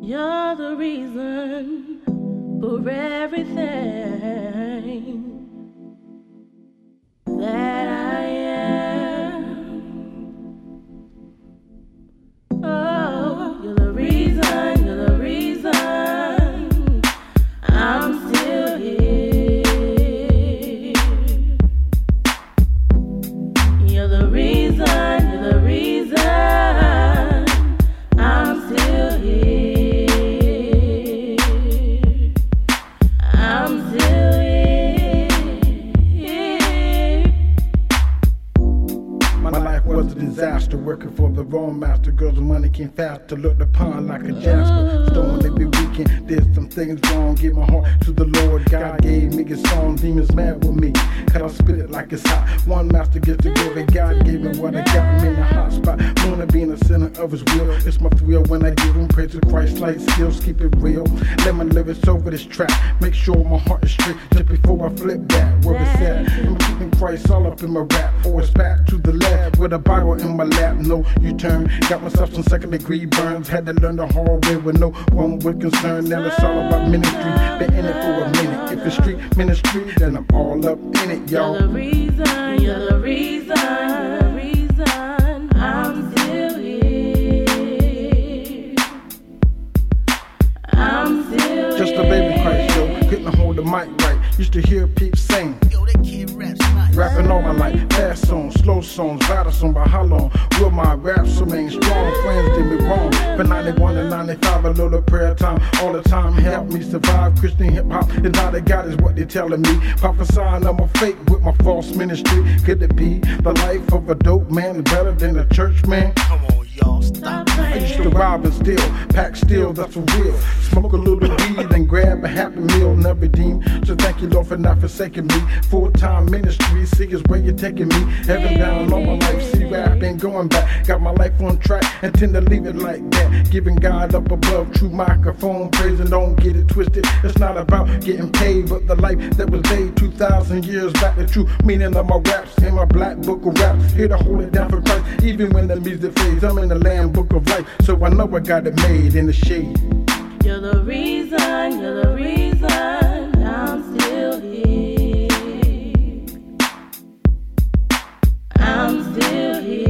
You're the reason for everything that I am. Oh, you're the reason I'm still here. You're the reason I'm still here. I'm still here. My life was a disaster, working for the wrong master. Girls with money came fast to look upon like a Jasper. Storm every weekend, did some things wrong. Give my heart to the Lord. God gave me a song, demons mad with me, cause I spit it like it's hot. One master gets the glory, God gave me what I got. I'm in a hot spot, wanna be in the center of his will. It's my thrill when I give him praise to Christ like skills, keep it real. Let my lyrics over this track, make sure my heart is straight just before I flip back. Where it's at, I'm keeping Christ all up in my rap. Or it's back to the lab with a Bible in my lap, no U-turn. Got myself some second degree burns, had to learn the hard way with no one with concern. Now it's all about ministry, been in it for a minute. If it's street ministry, then I'm all up in it, y'all. You're the reason I'm still here. I'm still Just a baby Christ, yo, couldn't hold the mic right. Used to hear peeps sing, Yo, that kid raps nice. rapping all my life. Fast songs, slow songs, battle song, but how long will my raps remain strong? Friends did me wrong. From 91 to 95, a little prayer time all the time helped me survive. Christian hip hop is all they got, is what they telling me. Prophesying I'm a fake with my false ministry. Could it be the life of a dope man is better than a church man? Come on, y'all, stop. I used to rob and steal, pack steel, that's for real. Smoke a little weed and grab a happy meal, never redeem. So thank you, Lord, for not forsaking me. Full-time ministry, see is where you're taking me. Heaven down all my life, see where I've been going back. Got my life on track, intend to leave it like that. Giving God up above, true microphone, praising, don't get it twisted. It's not about getting paid, but the life that was laid 2,000 years back. The true meaning of my raps in my black book of raps. Here to hold it down for Christ, even when the music fades. I'm in the Lamb book of life, so I know I got it made in the shade. You're the reason I'm still here. I'm still here.